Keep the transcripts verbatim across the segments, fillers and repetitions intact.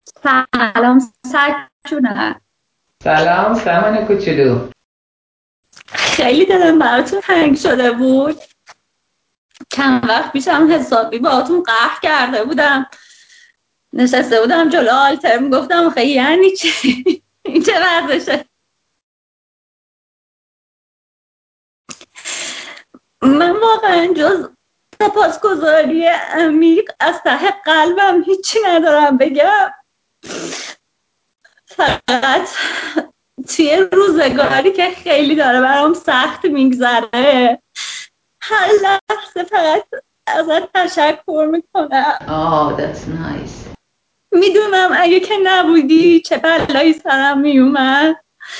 سلام سجونه. سلام سامان کوچولو. خیلی دلم براتون تنگ شده بود. چند وقت پیشم حسابی باهاتون قهر کرده بودم. نشسته بودم جلو آلتر میگفتم خیلی یعنی چی؟ این چه ورزشه؟ من واقعا جز سپاسگزاری عمیق از ته قلبم هیچی ندارم بگم. فقط توی روزگاری که خیلی داره برام سخت میگذره هر لحظه فقط ازت تشکر میکنم. Oh, that's nice. میدونم اگه که نبودی چه بلایی سرم میومد.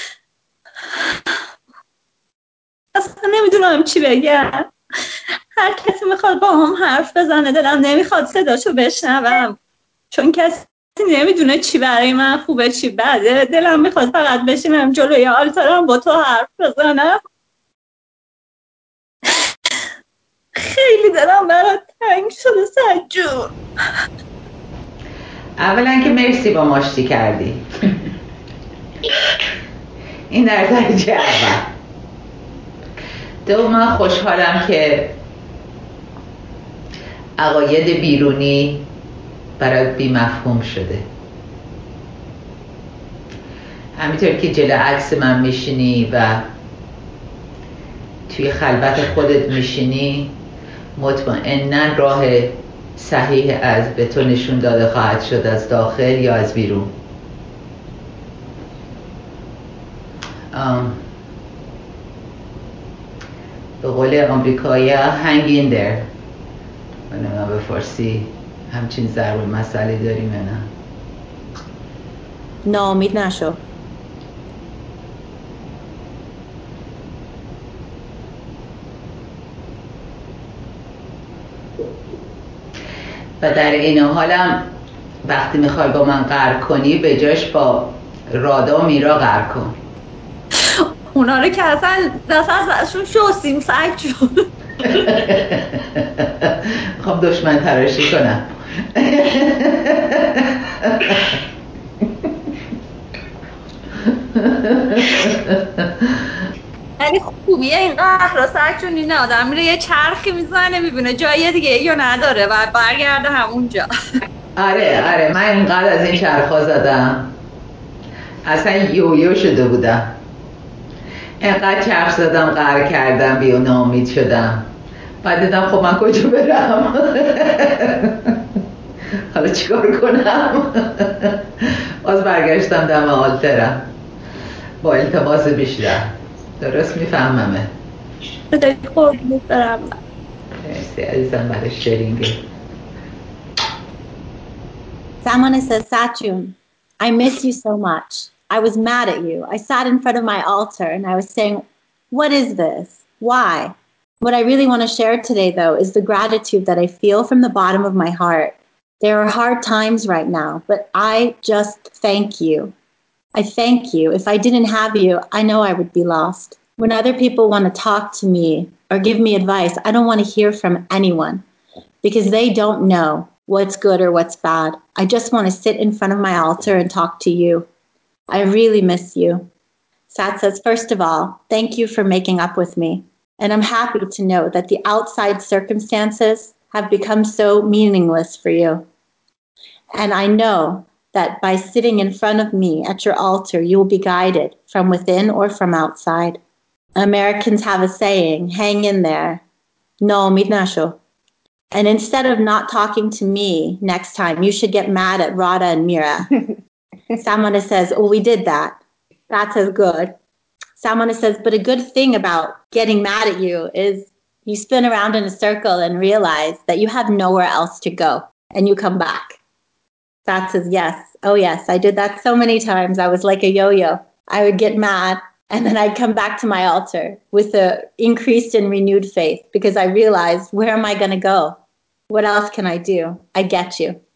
اصلا نمیدونم چی بگم. هر کسی میخواد با هم حرف بزنه دلم نمیخواد صداشو بشنوم، چون کسی نمیدونه چی برای من خوبه چی بده. دلم میخواد فقط بشینم جلوی آلتارم با تو حرف بزنم. خیلی دلم برات تنگ شده سجون. اولا که مرسی با ماشتی کردی. این در درجه اول. دو، من خوشحالم که عقاید بیرونی برات بی مفهوم شده. همینطور که جلو عکس من میشینی و توی خلوت خودت میشینی، مطمئناً راه صحیح از به تو نشون داده خواهد شد، از داخل یا از بیرون. آم. به قول آمریکایی hang in there. من نمیدونم به فارسی همچین ضرب مسئله داریم یا نه. ناامید نشو. و در این حالم وقتی میخوای با من قهر کنی به جاش با رادا و میرا قهر کن. اونا رو که اصلا دست ازشون شستیم سجون. خب دشمن تراشی کنم. ولی خوبیه این قهر را سجون، این آدم میره یه چرخی میزنه میبینه جای دیگه یا نداره و برگرده همونجا. آره آره، من اینقدر از این چرخا زدم اصلا یویو شده بودم. اینقدر چرخ زدم، قهر کردم، بیا ناامید شدم. بعد دیدم خب من کجا برم. حالا چیکار کنم. باز برگشتم دم آلترم با التماس بیشتر. درست میفهممه. قربونت برم. مرسی عزیزم برای شیرینگه. Someone says, Sachun, I miss you so much. I was mad at you. I sat in front of my altar and I was saying, what is this? Why? What I really want to share today, though, is the gratitude that I feel from the bottom of my heart. There are hard times right now, but I just thank you. I thank you. If I didn't have you, I know I would be lost. When other people want to talk to me or give me advice, I don't want to hear from anyone because they don't know what's good or what's bad. I just want to sit in front of my altar and talk to you. I really miss you. Sat says, first of all, thank you for making up with me. And I'm happy to know that the outside circumstances have become so meaningless for you. And I know that by sitting in front of me at your altar, you will be guided from within or from outside. Americans have a saying, hang in there. No, midnasho. And instead of not talking to me next time, you should get mad at Radha and Mira. Samana says, oh, we did that. That's as good. Samana says, but a good thing about getting mad at you is you spin around in a circle and realize that you have nowhere else to go and you come back. That says, yes. Oh, yes. I did that so many times. I was like a yo-yo. I would get mad and then I'd come back to my altar with an increased and renewed faith because I realized, where am I going to go? What else can I do? I get you.